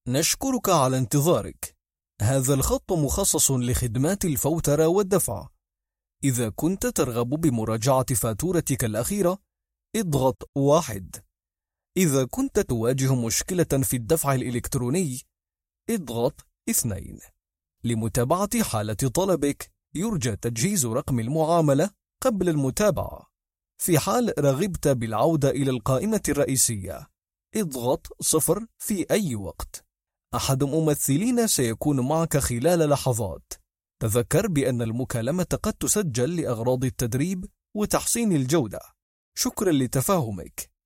نشكرك على انتظارك. هذا الخط مخصص لخدمات الفوترة والدفع. إذا كنت ترغب بمراجعة فاتورتك الأخيرة، اضغط 1. إذا كنت تواجه مشكلة في الدفع الإلكتروني، اضغط 2. لمتابعة حالة طلبك، يرجى تجهيز رقم المعاملة قبل المتابعة. في حال رغبت بالعودة إلى القائمة الرئيسية، اضغط 0 في أي وقت. أحد ممثلينا سيكون معك خلال لحظات. تذكر بأن المكالمة قد تسجل لأغراض التدريب وتحسين الجودة. شكرا لتفاهمك.